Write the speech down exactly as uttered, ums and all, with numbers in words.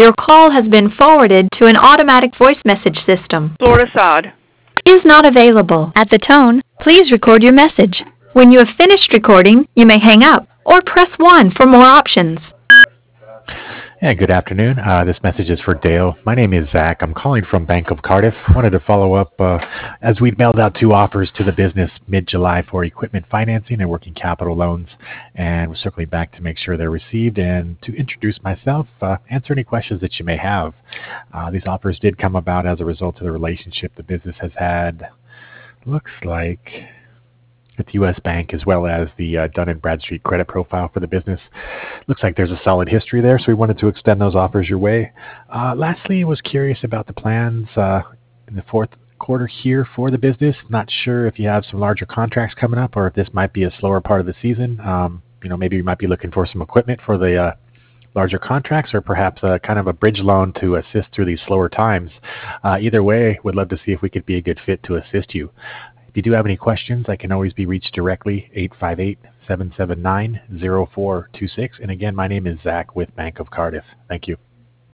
Your call has been forwarded to an automatic voice message system. Florida sod. Is not available. At the tone, please record your message. When you have finished recording, you may hang up or press one for more options. Yeah, good afternoon. Uh, this message is for Dale. My name is Zach. I'm calling from Bank of Cardiff. Wanted to follow up uh, as we'd mailed out two offers to the business mid-July for equipment financing and working capital loans, and we're circling back to make sure they're received and to introduce myself, uh, answer any questions that you may have. Uh, these offers did come about as a result of the relationship the business has had, looks like, with the U S Bank, as well as the uh, Dun and Bradstreet credit profile for the business. Looks like there's a solid history there, so we wanted to extend those offers your way. Uh, lastly, was curious about the plans uh, in the fourth quarter here for the business. Not sure if you have some larger contracts coming up or if this might be a slower part of the season. Um, you know, maybe you might be looking for some equipment for the uh, larger contracts, or perhaps a kind of a bridge loan to assist through these slower times. Uh, either way, would love to see if we could be a good fit to assist you. If you do have any questions, I can always be reached directly, eight five eight, seven seven nine, zero four two six. And again, my name is Zach with Bank of Cardiff. Thank you.